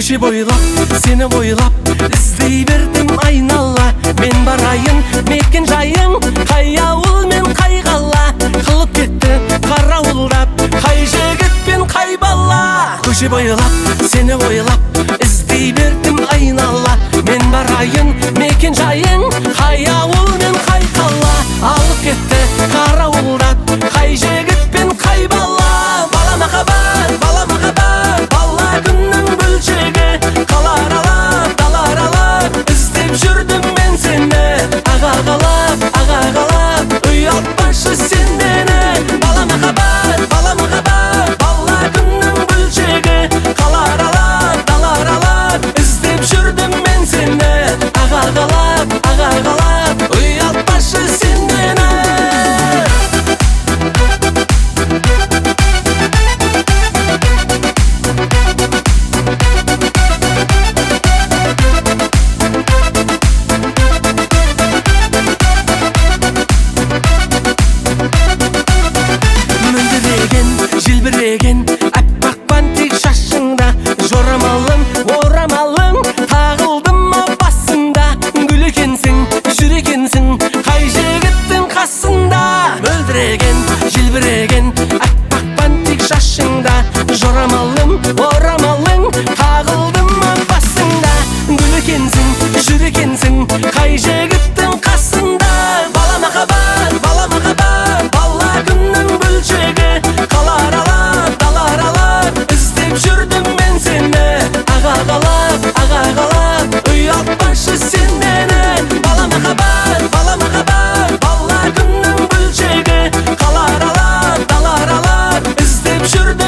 көше бойлап, сені ойлап, іздей бердім айнала. Мен барайын, мекен жайың, қай ауыл мен қай қала. Қылып кетті қарауылдап, қай жігіт пен қай бала. Көше бойлап, сені ойлап, іздей бердім айнала. Мен барайын, мекен жайың, қай ауыл мен қай қала. Алып кетті қарауылдап, қай жігіт пен қай бала. Бала махаббат, бала махаббат, бала күннің бөлшегі. Қала аралап, дала аралап, іздеп жүрдім мен сені. Аға қалап, ұялтпашы сен мені. Бала махаббат, бала күннің бөлшегі. Қала аралап, дала аралап, іздеп жүрдім мен сені. Аға қалап, ұялтпашы сен мені. Желбіреген аппақ бантик шашыңда, жорамалың, орамалың тағылдым ма басыңда. Гүл екенсің, жүр екенсің, қай жігіттің қасында. Мөлдіреген, желбіреген аппақ бантик шашыңда, жорамалың, орамалың тағылдым ма басыңда. Гүл екенсің, жүр екенсің, қай жігіттің қасында. Бала махаббат, бала күннің бөлшегі. Қала аралап, дала аралап, іздеп жүрдім мен сені. Аға қалап, ұялтпашы сен мені. Бала махаббат, бала күннің бөлшегі. Қала аралап, дала аралап, іздеп жүрдім